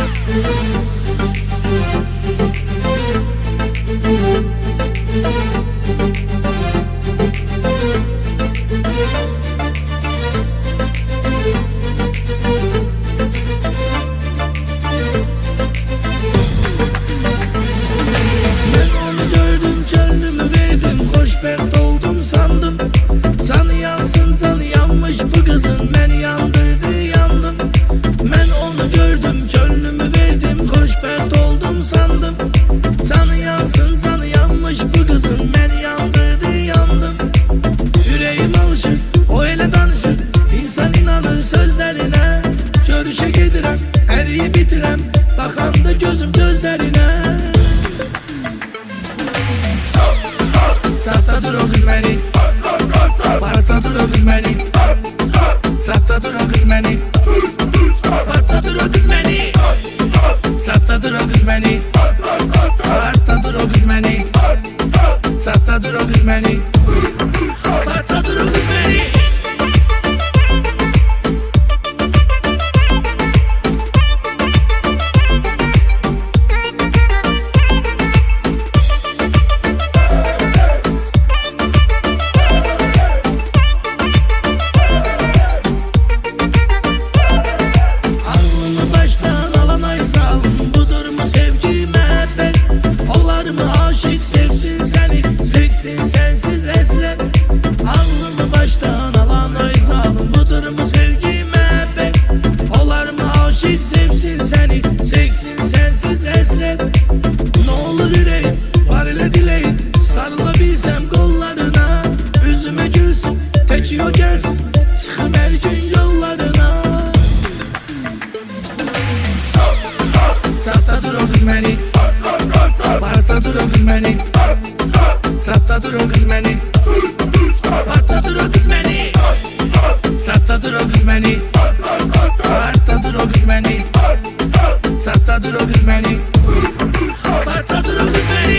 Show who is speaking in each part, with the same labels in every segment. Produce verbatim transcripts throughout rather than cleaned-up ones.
Speaker 1: Bitirem, bakanda gözüm gözlerine. Saxtadır o kız məni, partladır o kız məni. Saxtadır o kız məni, partladır o kız məni. Saxtadır o kız məni, partladır o kız məni. Saxtadır o kız məni, partladır o kız məni. Saxtadır o kız məni, partladır o kız məni. Saxtadır o kız məni, partladır o kız məni. Saxtadır o kız məni, partladır o kız məni. Saxtadır o kız məni, partladır o kız məni.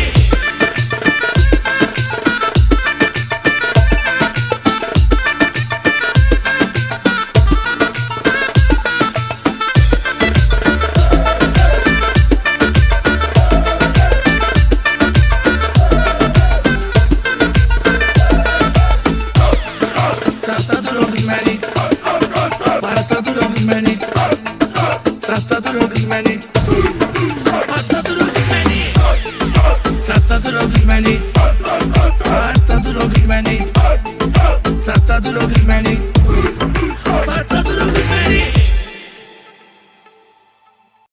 Speaker 2: Saxtadır o kız məni,